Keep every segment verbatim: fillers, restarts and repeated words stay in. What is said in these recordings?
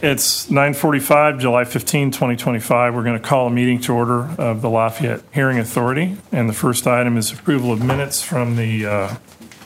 It's nine forty-five, July fifteenth, twenty twenty-five. We're going to call a meeting to order of the Lafayette Hearing Authority. And the first item is approval of minutes from the, uh,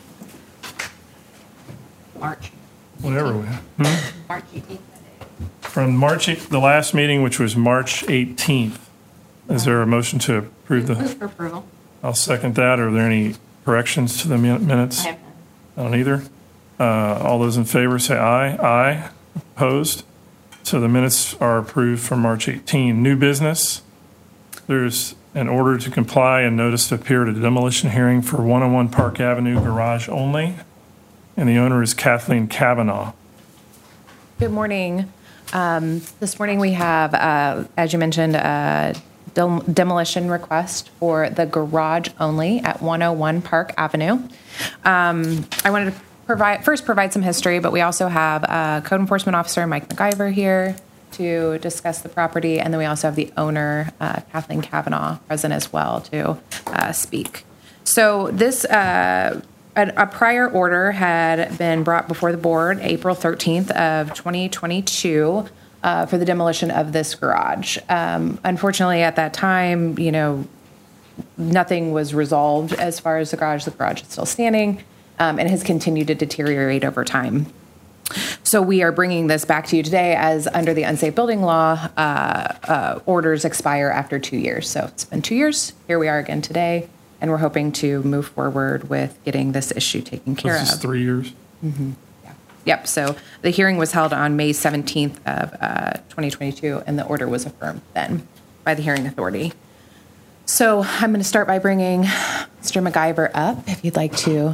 March. whatever we hmm? March eighteenth. From March, eighth, the last meeting, which was March eighteenth. Is there a motion to approve Move the? for approval. I'll second that. Are there any corrections to the min- minutes? I have none. I don't either. Uh, all those in favor say aye. Aye. Opposed? So the minutes are approved for March eighteenth. New business. There's an order to comply and notice to appear at a demolition hearing for one oh one Park Avenue garage only. And the owner is Kathleen Kavanaugh. Good morning. Um, this morning we have, uh, as you mentioned, a dem- demolition request for the garage only at one oh one Park Avenue. Um, I wanted to provide first provide some history, but we also have uh, Code Enforcement Officer Mike McIver here to discuss the property, and then we also have the owner, uh, Kathleen Kavanaugh, present as well to uh, speak. So this. Uh, A, a prior order had been brought before the board April thirteenth of twenty twenty-two uh, for the demolition of this garage. Um, unfortunately, at that time, you know, nothing was resolved as far as the garage. The garage is still standing um, and has continued to deteriorate over time. So we are bringing this back to you today as under the unsafe building law, uh, uh, orders expire after two years. So it's been two years. Here we are again today. And we're hoping to move forward with getting this issue taken care This is of. three years. Mm-hmm. Yeah. Yep. So the hearing was held on May seventeenth of uh, twenty twenty-two, and the order was affirmed then by the hearing authority. So I'm going to start by bringing Mister McIver up, if you'd like to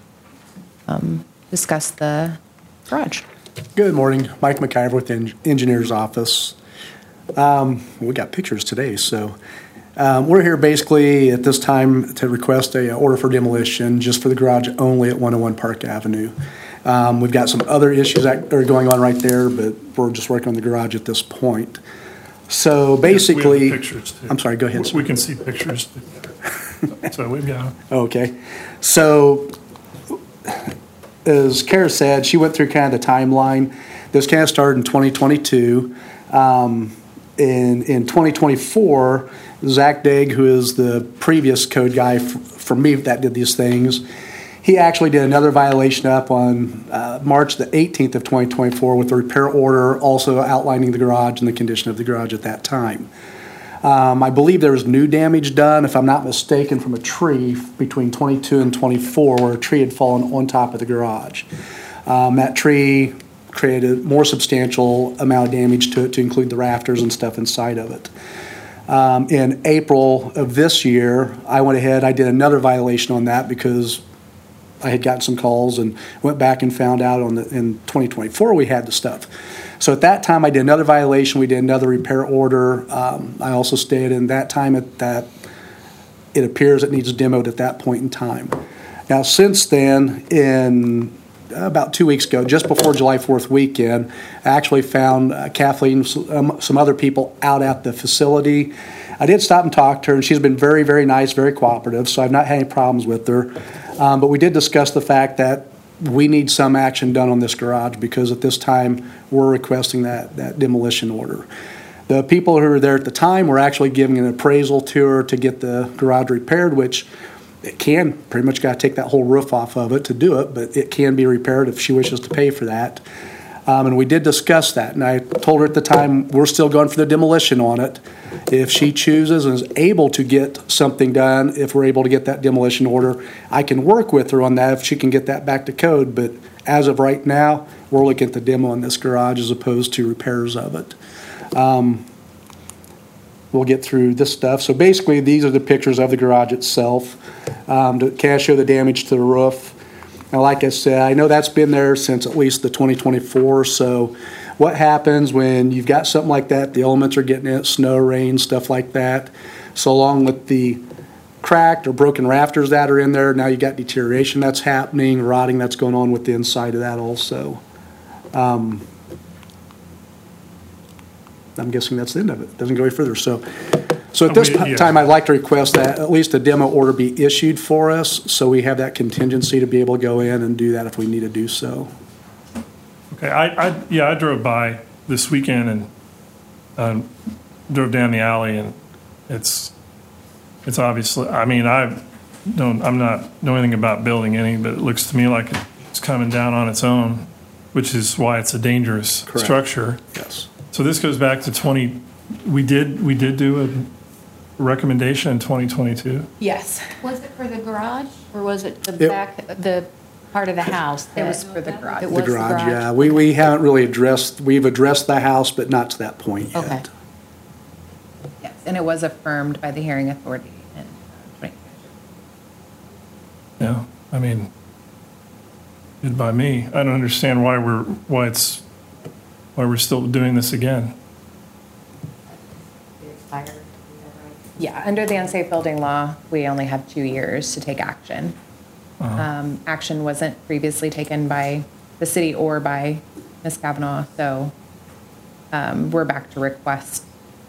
um, discuss the garage. Good morning. Mike McIver with the en- engineer's office. Um, we got pictures today, so... Um, we're here basically at this time to request a uh, order for demolition just for the garage only at one oh one Park Avenue. Um, we've got some other issues that are going on right there, but we're just working on the garage at this point. So basically, We have pictures too. I'm sorry, go ahead. We, sir. we can see pictures too. So we've got. Okay. So as Kara said, she went through kind of the timeline. This kind of started in twenty twenty-two. Um, in, in twenty twenty-four, Zach Degg, who is the previous code guy f- for me that did these things, he actually did another violation up on uh, March the eighteenth of twenty twenty-four with a repair order also outlining the garage and the condition of the garage at that time. Um, I believe there was new damage done, if I'm not mistaken, from a tree between twenty-two and twenty-four where a tree had fallen on top of the garage. Um, that tree created a more substantial amount of damage to it, to include the rafters and stuff inside of it. Um, in April of this year, I went ahead, I did another violation on that because I had gotten some calls and went back and found out on the, in twenty twenty-four we had the stuff. So at that time I did another violation, we did another repair order. Um, I also stated in that time at that it appears it needs demoed at that point in time. Now since then, in about two weeks ago, just before July fourth weekend, I actually found uh, Kathleen, um, some other people out at the facility. I did stop and talk to her, and she's been very, very nice, very cooperative, so I've not had any problems with her. Um, but we did discuss the fact that we need some action done on this garage because at this time we're requesting that, that demolition order. The people who were there at the time were actually giving an appraisal to her to get the garage repaired, which it can pretty much got to take that whole roof off of it to do it, but it can be repaired if she wishes to pay for that. Um, and we did discuss that, and I told her at the time we're still going for the demolition on it. If she chooses and is able to get something done, if we're able to get that demolition order, I can work with her on that if she can get that back to code. But as of right now, we're looking at the demo in this garage as opposed to repairs of it. Um, we'll get through this stuff. So basically, these are the pictures of the garage itself um, to kind of show the damage to the roof. Now, like I said, I know that's been there since at least the twenty twenty-four. So what happens when you've got something like that, the elements are getting it, snow, rain, stuff like that. So along with the cracked or broken rafters that are in there, now you got deterioration that's happening, rotting that's going on with the inside of that also. Um, I'm guessing that's the end of it. It doesn't go any further. So so at this we, yeah. time, I'd like to request that at least a demo order be issued for us so we have that contingency to be able to go in and do that if we need to do so. Okay, I, I yeah, I drove by this weekend and um, drove down the alley, and it's it's obviously. I mean, I don't. I'm not know anything about building any, but it looks to me like it's coming down on its own, which is why it's a dangerous Correct. structure. Yes. So this goes back to twenty. We did we did do a recommendation in twenty twenty-two. Yes. Was it for the garage, or was it the It- back, the part of the house? It was that- for the garage. It The was the garage, garage? yeah. We, we haven't really addressed, we've addressed the house, but not to that point yet. Okay. Yes, and it was affirmed by the hearing authority. in, uh, Yeah, I mean, good by me. I don't understand why we're why it's why we're still doing this again. Expired. Yeah, under the unsafe building law, we only have two years to take action. Um, action wasn't previously taken by the city or by Miz Kavanaugh, so um, we're back to request.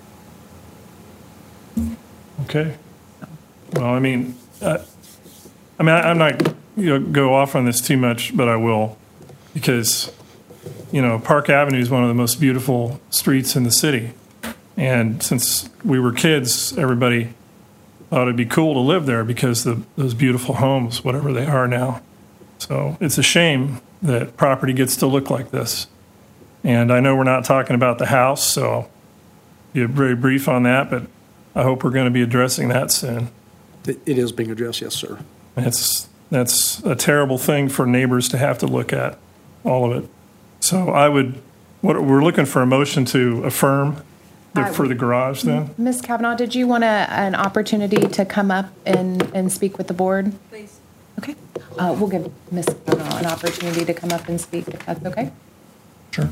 Okay. Well, I mean, uh, I mean, I, I'm not you know go off on this too much, but I will, because you know Park Avenue is one of the most beautiful streets in the city, and since we were kids, everybody thought it'd be cool to live there because the those beautiful homes, whatever they are now. So it's a shame that property gets to look like this. And I know we're not talking about the house, so I'll be very brief on that, but I hope we're going to be addressing that soon. It it is being addressed, yes, sir. That's that's a terrible thing for neighbors to have to look at, all of it. So I would, what we're looking for a motion to affirm the, I for the garage then? Miz Kavanaugh, did you want a, an opportunity to come up and, and speak with the board? Please. Okay. Uh, we'll give Miz Kavanaugh an opportunity to come up and speak, if that's okay. Sure.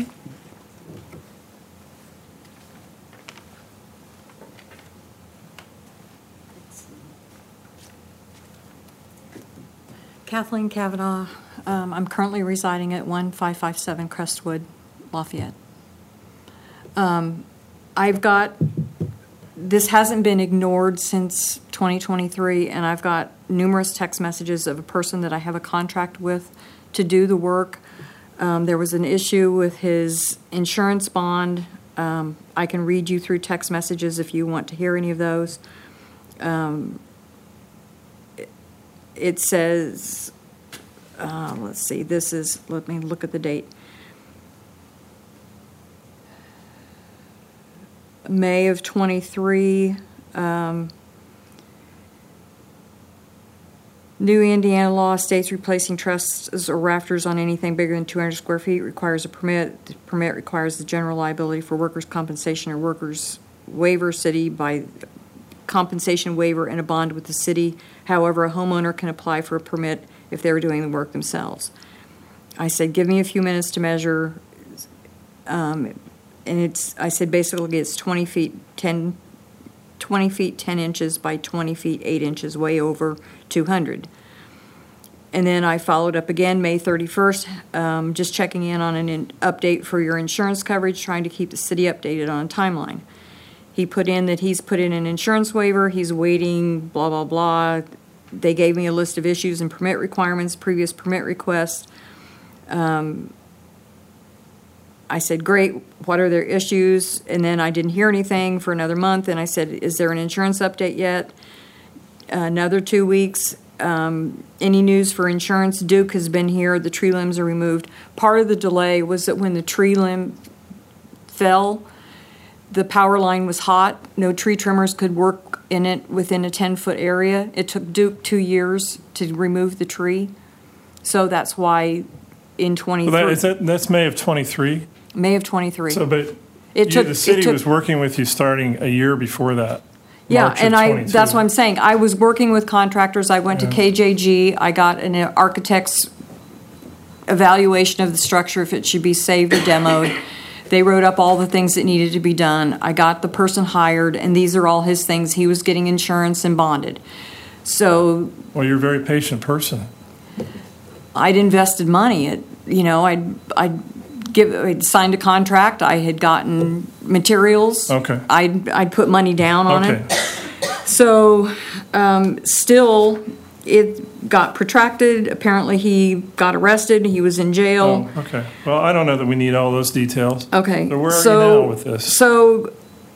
Kathleen Kavanaugh. Um, I'm currently residing at one five five seven Crestwood, Lafayette. Um, I've got, this hasn't been ignored since twenty twenty-three, and I've got numerous text messages of a person that I have a contract with to do the work. Um, there was an issue with his insurance bond. Um, I can read you through text messages if you want to hear any of those. Um, It says, uh, let's see, this is, let me look at the date. May of twenty-three, um, new Indiana law states replacing trusses or rafters on anything bigger than two hundred square feet requires a permit. The permit requires the general liability for workers' compensation or workers' waiver city by compensation waiver and a bond with the city. However, a homeowner can apply for a permit if they were doing the work themselves. I said, give me a few minutes to measure. Um, and it's, I said, basically it's twenty feet, ten, twenty feet, ten inches by twenty feet, eight inches, way over two hundred. And then I followed up again, May thirty-first, um, just checking in on an in- update for your insurance coverage, trying to keep the city updated on a timeline. He put in that he's put in an insurance waiver, he's waiting, blah, blah, blah. They gave me a list of issues and permit requirements, previous permit requests. Um, I said, great, what are their issues? And then I didn't hear anything for another month, and I said, is there an insurance update yet? Another two weeks. Um, any news for insurance? Duke has been here, the tree limbs are removed. Part of the delay was that when the tree limb fell, the power line was hot. No tree trimmers could work in it within a ten-foot area. It took Duke two years to remove the tree. So that's why in twenty-three. Well, that, is that, that's May of twenty-three? May of twenty-three. So, but It you, took- the city it took- was working with you starting a year before that. Yeah, March and of I, twenty-two. that's what I'm saying. I was working with contractors. I went to K J G. I got an architect's evaluation of the structure, if it should be saved or demoed. They wrote up all the things that needed to be done. I got the person hired, and these are all his things. He was getting insurance and bonded. So Well, you're a very patient person. I'd invested money. It, you know, I'd, I'd give, I'd signed a contract. I had gotten materials. Okay. I'd, I'd put money down on Okay. it. So, um, still, it, got protracted. Apparently, he got arrested. He was in jail. Oh, okay. Well, I don't know that we need all those details. Okay. So where are so, you now with this? So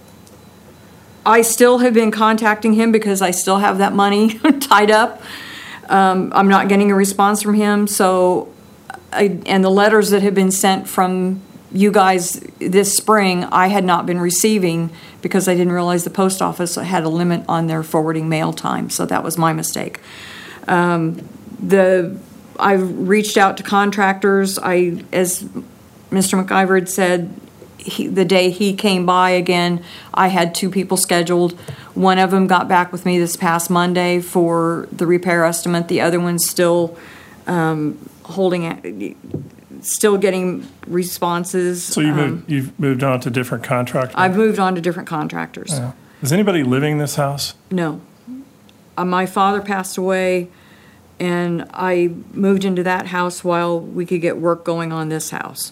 I still have been contacting him because I still have that money tied up. Um, I'm not getting a response from him. So, I, and the letters that have been sent from you guys this spring, I had not been receiving because I didn't realize the post office had a limit on their forwarding mail time. So that was my mistake. Um, the I've reached out to contractors. I, as Mister McIver had said, he, the day he came by again, I had two people scheduled. One of them got back with me this past Monday for the repair estimate. The other one's still um, holding, still getting responses. So you Um, moved, you've moved on to different contractors? I've moved on to different contractors. Yeah. Is anybody living in this house? No. Uh, my father passed away, and I moved into that house while we could get work going on this house.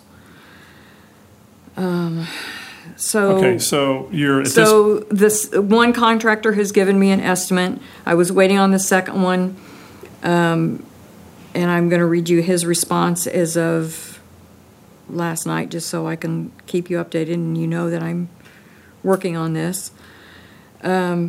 Um, so. Okay, so you're at this, So this, one contractor has given me an estimate. I was waiting on the second one, um, and I'm going to read you his response as of last night, just so I can keep you updated and you know that I'm working on this. Um,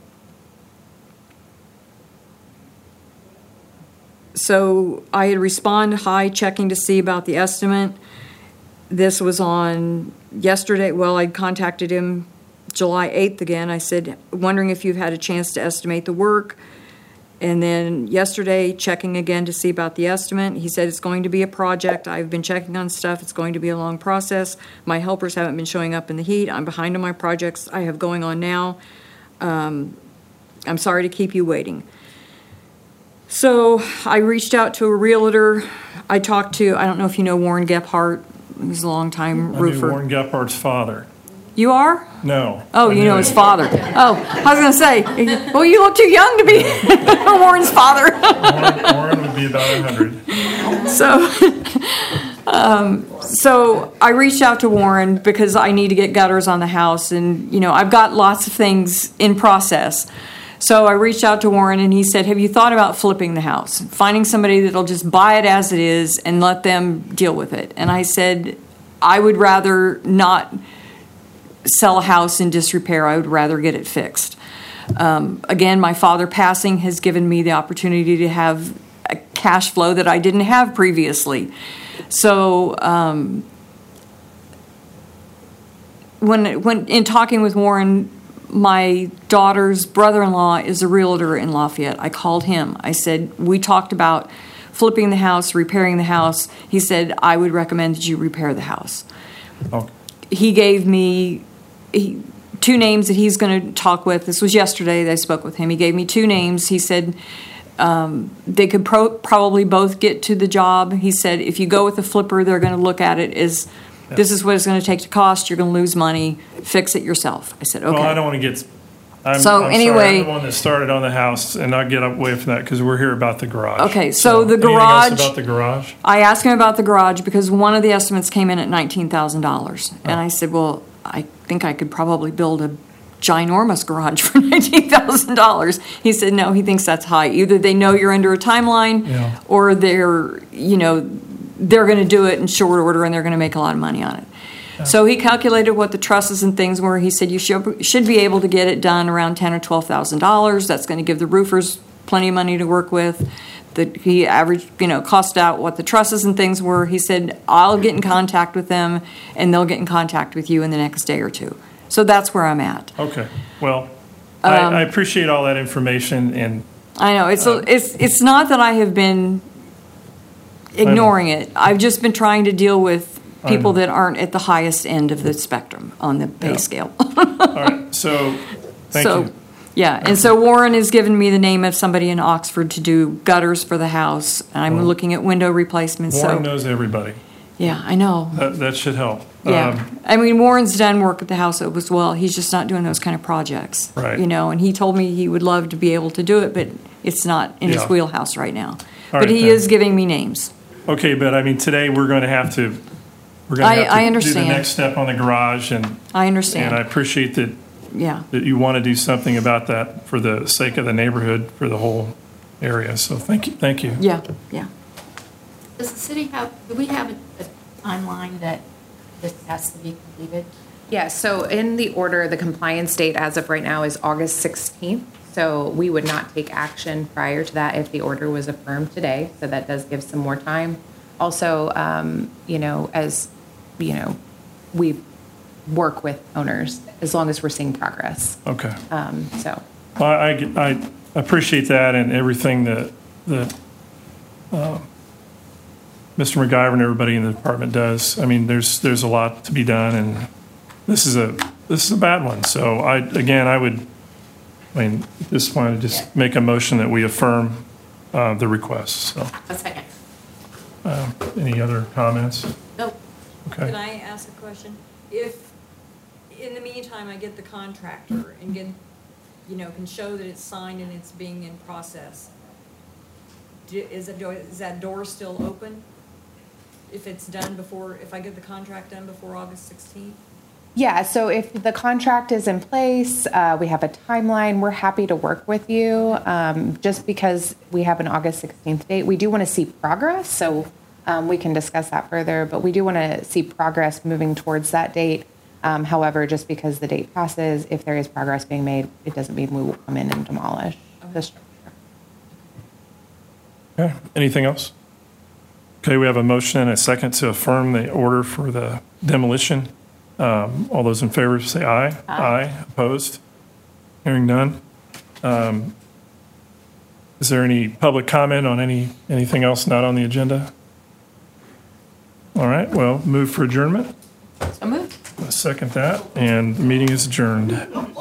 so I had responded, hi, checking to see about the estimate. This was on yesterday. Well, I contacted him July eighth again. I said, wondering if you've had a chance to estimate the work. And then yesterday, checking again to see about the estimate. He said it's going to be a project. I've been checking on stuff. It's going to be a long process. My helpers haven't been showing up in the heat. I'm behind on my projects I have going on now. Um, I'm sorry to keep you waiting. So I reached out to a realtor. I talked to, I don't know if you know Warren Gephardt. He's a long-time I knew roofer. Warren Gephardt's father. You are? No. Oh, I you knew know his him. father. Oh, I was going to say, well, you look too young to be Warren's father. Warren, Warren would be about one hundred. So, um, so I reached out to Warren because I need to get gutters on the house, and you know I've got lots of things in process. So I reached out to Warren, and he said, "Have you thought about flipping the house, finding somebody that'll just buy it as it is and let them deal with it?" And I said, "I would rather not sell a house in disrepair. I would rather get it fixed." Um, again, my father passing has given me the opportunity to have a cash flow that I didn't have previously. So um, when when in talking with Warren, my daughter's brother-in-law is a realtor in Lafayette. I called him. I said, we talked about flipping the house, repairing the house. He said, I would recommend that you repair the house. Oh, He gave me he, two names that he's going to talk with. This was yesterday that I spoke with him. He gave me two names. He said um, they could pro- probably both get to the job. He said if you go with the flipper, they're going to look at it as this is what it's going to take to cost. You're going to lose money. Fix it yourself. I said, okay. Well, I don't want to get. I'm, So, I'm anyway- sorry, I'm the one that started on the house, and not get away from that because we're here about the garage. Okay, so the anything else garage- about the garage. I asked him about the garage because one of the estimates came in at nineteen thousand dollars. And I said, well, I think I could probably build a ginormous garage for nineteen thousand dollars. He said, no, he thinks that's high. Either they know you're under a timeline Yeah. or they're, you know, they're going to do it in short order and they're going to make a lot of money on it. So he calculated what the trusses and things were. He said you should, should be able to get it done around ten or twelve thousand dollars. That's going to give the roofers plenty of money to work with. The, he averaged, you know, cost out what the trusses and things were. He said, I'll get in contact with them, and they'll get in contact with you in the next day or two. So that's where I'm at. Okay. Well, Um, I, I appreciate all that information, and I know it's a, it's it's not that I have been ignoring it. I've just been trying to deal with people that aren't at the highest end of the spectrum on the pay Yeah. scale. all right. So, thank so, you. yeah, and so Warren has given me the name of somebody in Oxford to do gutters for the house, and I'm Well, looking at window replacements. Warren So, knows everybody. yeah, I know. That, that should help. Yeah, Um, I mean Warren's done work at the house as well. He's just not doing those kind of projects, Right. You know, and he told me he would love to be able to do it, but it's not in his Yeah. wheelhouse right now. All but right, he then. is giving me names. okay, but I mean, today we're going to have to. We're going I- to have to I do the understand. next step on the garage, and I and understand. I appreciate that yeah. that you want to do something about that for the sake of the neighborhood, for the whole area. So thank you, thank you. Yeah, yeah. Does the city have, do we have a a timeline that this has to be completed? Yeah, so in the order, the compliance date as of right now is August sixteenth. So we would not take action prior to that if the order was affirmed today. So that does give some more time. Also, um, you know, as, you know, we work with owners as long as we're seeing progress. Okay. Um, so, Well, I, I appreciate that and everything that, that uh, Mister McGyver and everybody in the department does. I mean, there's, there's a lot to be done, and this is a, this is a bad one. So I, again, I would, I mean, just want to just make a motion that we affirm uh, the request. So, A second. any other comments? Nope. Okay. Can I ask a question? If, in the meantime, I get the contractor and get, you know, can show that it's signed and it's being in process, do- is that door, is that door still open? If it's done before, if I get the contract done before August sixteenth? yeah, so if the contract is in place, uh, we have a timeline, we're happy to work with you. Um, just because we have an August sixteenth date, we do want to see progress. So um, we can discuss that further, but we do want to see progress moving towards that date. Um, however, just because the date passes, if there is progress being made, it doesn't mean we will come in and demolish the structure. Okay. Anything else? Okay, we have a motion and a second to affirm the order for the demolition. Um, all those in favor say aye. Aye. Opposed? Hearing none. Um, is there any public comment on any anything else not on the agenda? All right, well, move for adjournment. So moved. I'll second that, and the meeting is adjourned.